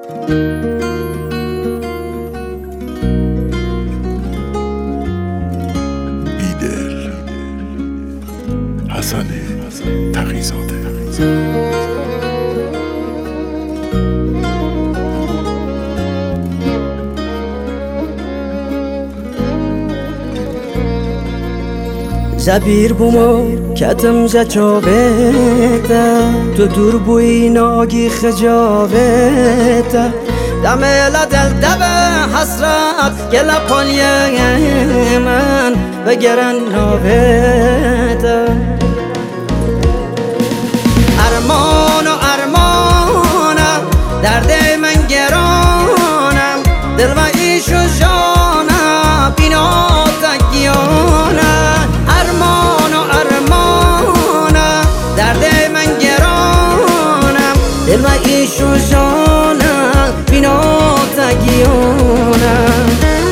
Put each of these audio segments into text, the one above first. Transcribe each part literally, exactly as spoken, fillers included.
بیدل حسن تقی‌زاده. Zabir bumo katam jachoveta tu dur bui nagi khajaveta damela dal daba hasrat gela polye man begeran noveta armon o armona darde man geronam dilma ishu jana bino tagiona دل و ایشو جانم بینا تگیونم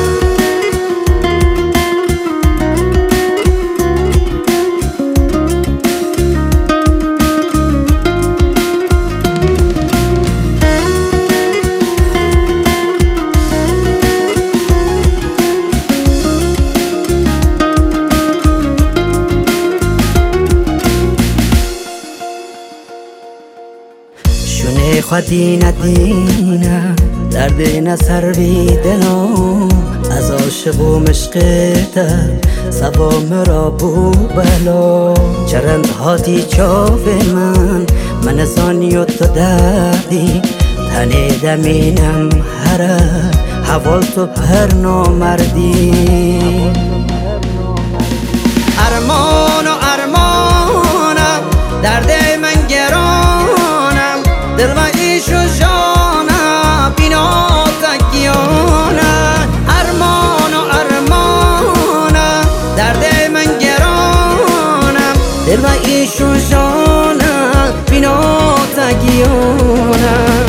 شونه خودی ندینه درد نسر بی دلم از عاشق و مشقته سبا مرا بو بلا چرند هاتی چاف من من زانی و تو دردی تنه دمینم هره حوال تو پر نامردی ارمان و ارمانم درد من گرانم دل و ایشو جانم بینا تگیانم ارمان و ارمانم درد من گرانم دل و ایشو جانم بینا تگیانم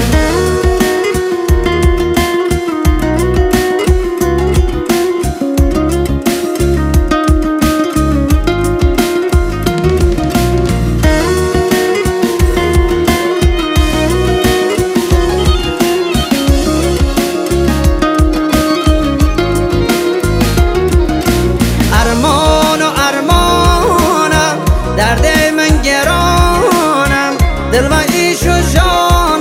درد من گرانم دل و ایشو جانم